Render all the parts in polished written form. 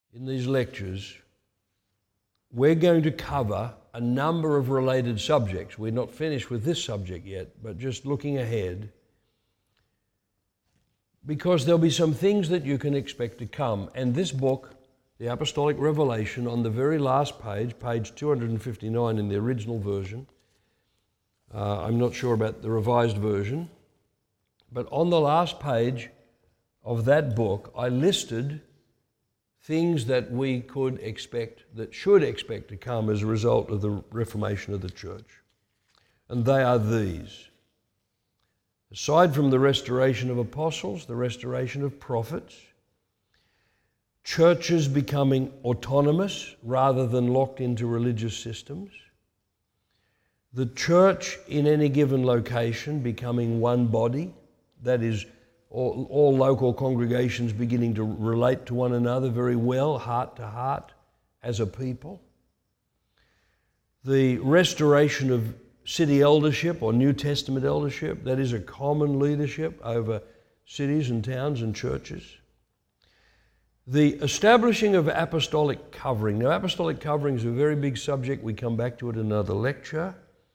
in these lectures, we're going to cover a number of related subjects. We're not finished with this subject yet, but just looking ahead, because there'll be some things that you can expect to come. And this book, The Apostolic Revelation, on the very last page, page 259 in the original version, I'm not sure about the revised version, but on the last page of that book, I listed things that we could expect, that should expect to come as a result of the reformation of the church. And they are these. Aside from the restoration of apostles, the restoration of prophets, churches becoming autonomous rather than locked into religious systems, the church in any given location becoming one body, that is, all local congregations beginning to relate to one another very well, heart to heart, as a people. The restoration of city eldership or New Testament eldership, that is a common leadership over cities and towns and churches. The establishing of apostolic covering. Now, apostolic covering is a very big subject. We come back to it in another lecture.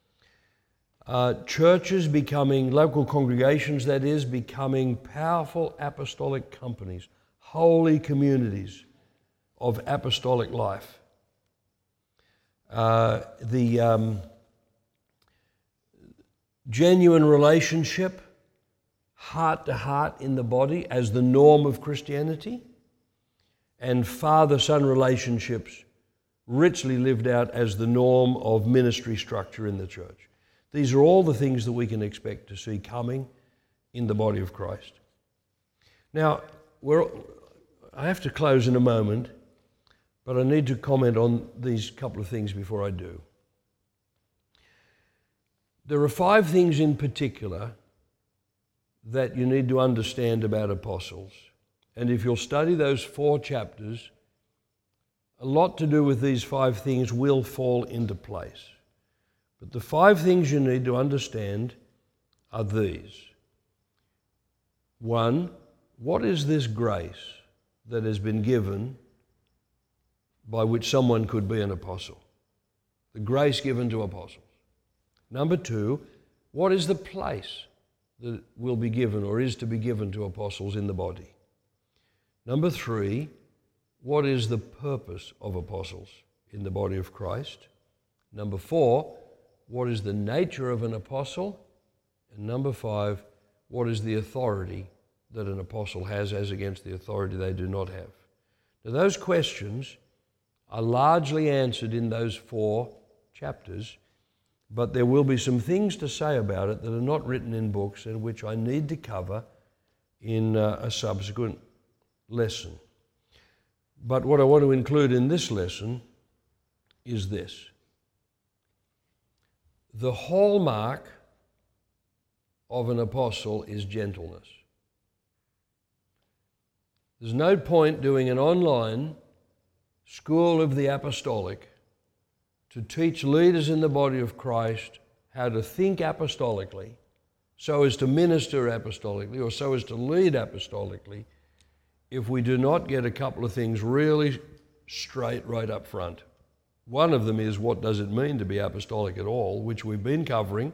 Churches becoming, local congregations that is, becoming powerful apostolic companies, holy communities of apostolic life. The genuine relationship, heart to heart in the body as the norm of Christianity, and father-son relationships richly lived out as the norm of ministry structure in the church. These are all the things that we can expect to see coming in the body of Christ. Now, I have to close in a moment, but I need to comment on these couple of things before I do. There are 5 things in particular that you need to understand about apostles. And if you'll study those 4 chapters, a lot to do with these 5 things will fall into place. But the 5 things you need to understand are these. 1, what is this grace that has been given by which someone could be an apostle? The grace given to apostles. Number 2, what is the place that will be given or is to be given to apostles in the body? Number 3, what is the purpose of apostles in the body of Christ? Number 4, what is the nature of an apostle? And number 5, what is the authority that an apostle has as against the authority they do not have? Now, those questions are largely answered in those 4 chapters, but there will be some things to say about it that are not written in books and which I need to cover in a subsequent lesson. But what I want to include in this lesson is this. The hallmark of an apostle is gentleness. There's no point doing an online school of the apostolic to teach leaders in the body of Christ how to think apostolically, so as to minister apostolically, or so as to lead apostolically, if we do not get a couple of things really straight right up front. One of them is, what does it mean to be apostolic at all, which we've been covering.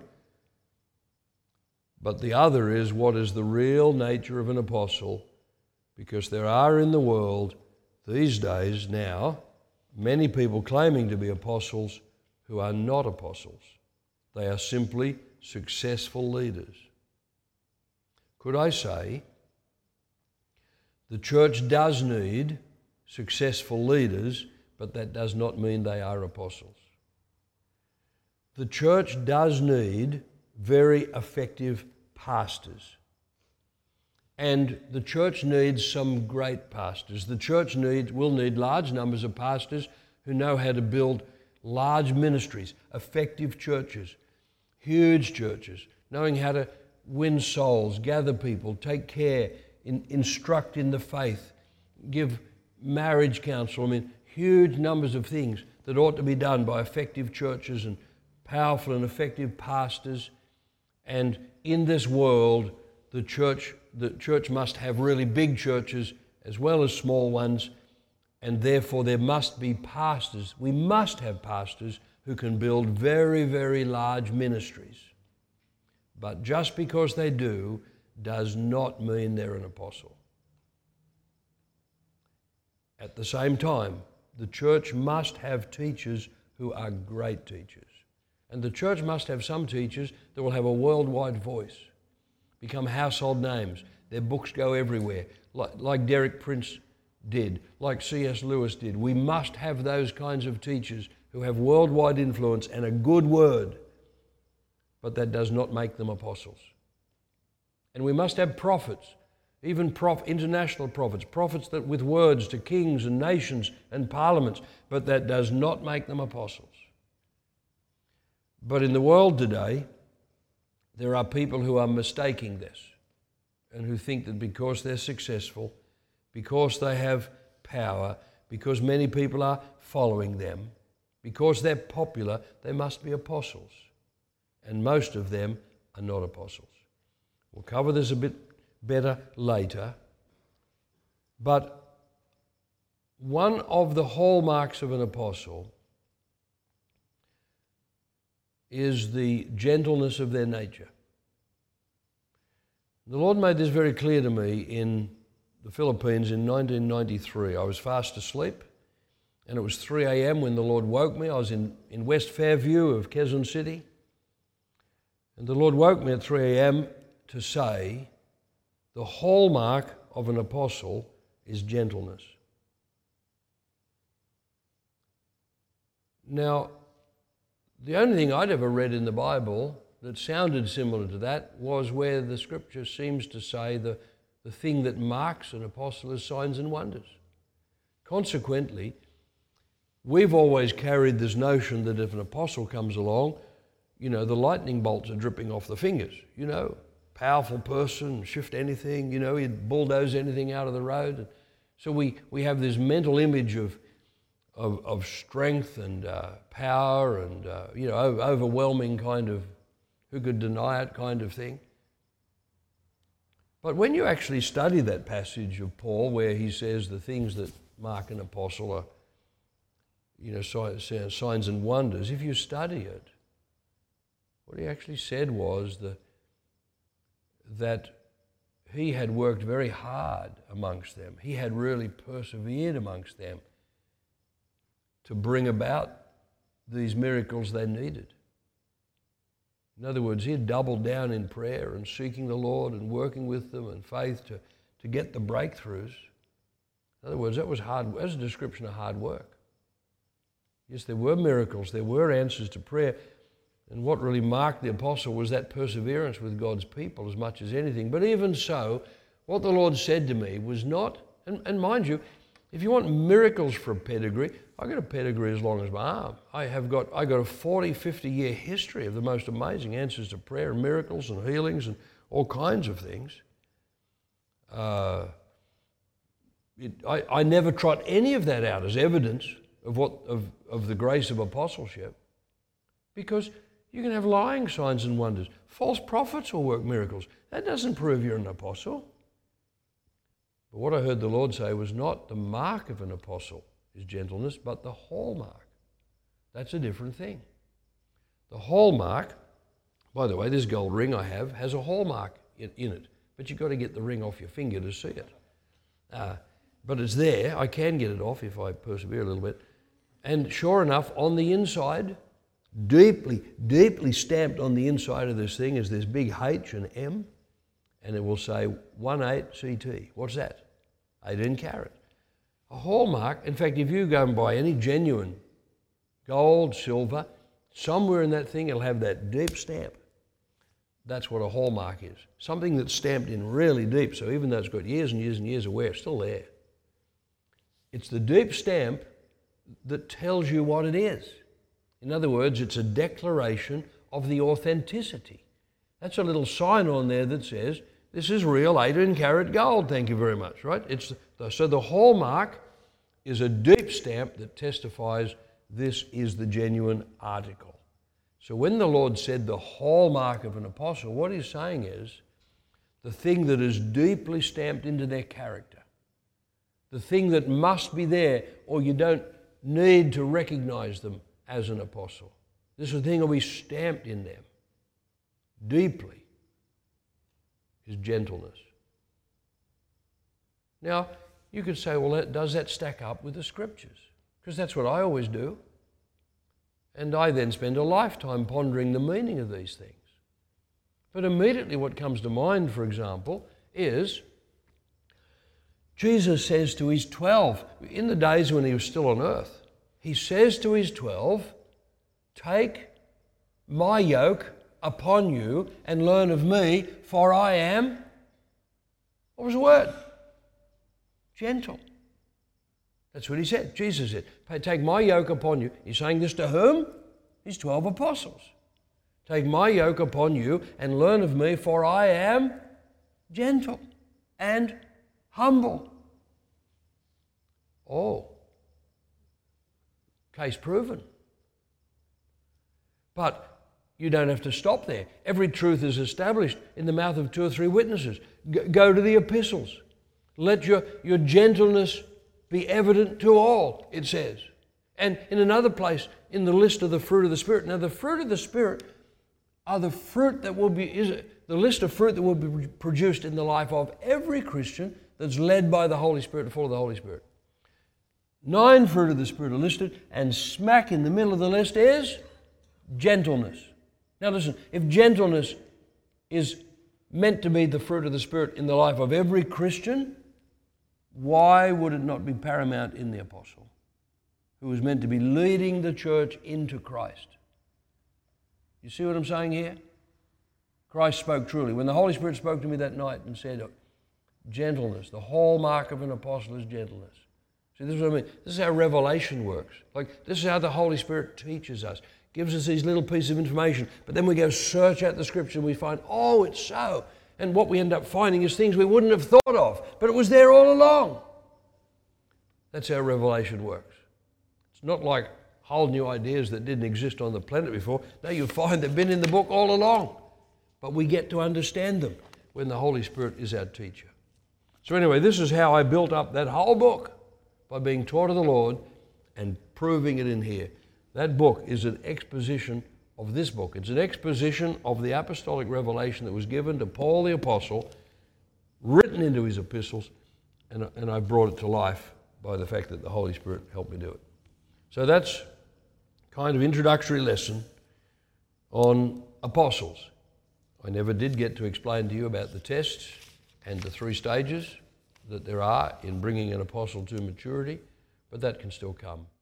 But the other is, what is the real nature of an apostle? Because there are in the world these days now many people claiming to be apostles who are not apostles. They are simply successful leaders. Could I say, the church does need successful leaders, but that does not mean they are apostles. The church does need very effective pastors. And the church needs some great pastors. The church will need large numbers of pastors who know how to build large ministries, effective churches, huge churches, knowing how to win souls, gather people, take care, instruct in the faith, give marriage counsel. I mean, huge numbers of things that ought to be done by effective churches and powerful and effective pastors. And in this world, the church must have really big churches as well as small ones, And therefore there must be pastors. We must have pastors who can build very, very large ministries. But just because they do does not mean they're an apostle. At the same time, the church must have teachers who are great teachers. And the church must have some teachers that will have a worldwide voice, become household names. Their books go everywhere, like Derek Prince did, like C.S. Lewis did. We must have those kinds of teachers who have worldwide influence and a good word, but that does not make them apostles. And we must have prophets, even international prophets that with words to kings and nations and parliaments, but that does not make them apostles. But in the world today, there are people who are mistaking this and who think that because they're successful, because they have power, because many people are following them, because they're popular, they must be apostles. And most of them are not apostles. We'll cover this a bit better later. But one of the hallmarks of an apostle is the gentleness of their nature. The Lord made this very clear to me in the Philippines in 1993. I was fast asleep, and it was 3 a.m. when the Lord woke me. I was in West Fairview of Quezon City, and the Lord woke me at 3 a.m. to say, the hallmark of an apostle is gentleness. Now, the only thing I'd ever read in the Bible that sounded similar to that was where the Scripture seems to say the thing that marks an apostle is signs and wonders. Consequently, we've always carried this notion that if an apostle comes along, the lightning bolts are dripping off the fingers, powerful person, shift anything, he'd bulldoze anything out of the road. And so we have this mental image of strength and power and overwhelming kind of, who could deny it kind of thing. But when you actually study that passage of Paul where he says the things that mark an apostle are, signs and wonders, if you study it, what he actually said was that he had worked very hard amongst them. He had really persevered amongst them to bring about these miracles they needed. In other words, he had doubled down in prayer and seeking the Lord and working with them in faith to get the breakthroughs. In other words, that was a description of hard work. Yes, there were miracles, there were answers to prayer, and what really marked the apostle was that perseverance with God's people as much as anything. But even so, what the Lord said to me was not, and mind you, if you want miracles for a pedigree, I've got a pedigree as long as my arm. I got a 40, 50-year history of the most amazing answers to prayer and miracles and healings and all kinds of things. I never trot any of that out as evidence of the grace of apostleship, because you can have lying signs and wonders. False prophets will work miracles. That doesn't prove you're an apostle. But what I heard the Lord say was not the mark of an apostle is gentleness, but the hallmark. That's a different thing. The hallmark, by the way, this gold ring I have has a hallmark in it, but you've got to get the ring off your finger to see it. But it's there. I can get it off if I persevere a little bit. And sure enough, on the inside, deeply, deeply stamped on the inside of this thing is this big H and M, and it will say 18 CT. What's that? 18 carat. A hallmark. In fact, if you go and buy any genuine gold, silver, somewhere in that thing it'll have that deep stamp. That's what a hallmark is. Something that's stamped in really deep, so even though it's got years and years and years of wear, it's still there. It's the deep stamp that tells you what it is. In other words, it's a declaration of the authenticity. That's a little sign on there that says, this is real 18 karat gold, thank you very much, right? So the hallmark is a deep stamp that testifies this is the genuine article. So when the Lord said the hallmark of an apostle, what he's saying is the thing that is deeply stamped into their character, the thing that must be there, or you don't need to recognize them as an apostle. This is the thing that will be stamped in them deeply, is gentleness. Now, you could say, well, does that stack up with the Scriptures? Because that's what I always do. And I then spend a lifetime pondering the meaning of these things. But immediately what comes to mind, for example, is Jesus says to his 12, in the days when he was still on earth, he says to his 12, take my yoke upon you and learn of me, for I am, what was the word? Gentle. That's what he said. Jesus said, take my yoke upon you. He's saying this to whom? His 12 apostles. Take my yoke upon you and learn of me, for I am gentle and humble. Oh, case proven. But you don't have to stop there. Every truth is established in the mouth of 2 or 3 witnesses. Go to the epistles. Let your gentleness be evident to all, it says. And in another place, in the list of the fruit of the Spirit. Now, the fruit of the Spirit are the fruit that will be, the list of fruit that will be produced in the life of every Christian that's led by the Holy Spirit to follow the Holy Spirit. 9 fruit of the Spirit are listed, and smack in the middle of the list is gentleness. Now listen, if gentleness is meant to be the fruit of the Spirit in the life of every Christian, why would it not be paramount in the apostle, who was meant to be leading the church into Christ? You see what I'm saying here? Christ spoke truly. When the Holy Spirit spoke to me that night and said, gentleness, the hallmark of an apostle is gentleness. See, this is what I mean. This is how revelation works. Like, this is how the Holy Spirit teaches us. Gives us these little pieces of information, but then we go search out the Scripture and we find, oh, it's so. And what we end up finding is things we wouldn't have thought of, but it was there all along. That's how revelation works. It's not like whole new ideas that didn't exist on the planet before. No, you find they've been in the book all along, but we get to understand them when the Holy Spirit is our teacher. So anyway, this is how I built up that whole book, by being taught of the Lord and proving it in here. That book is an exposition of this book. It's an exposition of the apostolic revelation that was given to Paul the Apostle, written into his epistles, and I brought it to life by the fact that the Holy Spirit helped me do it. So that's kind of introductory lesson on apostles. I never did get to explain to you about the tests and the 3 stages that there are in bringing an apostle to maturity, but that can still come.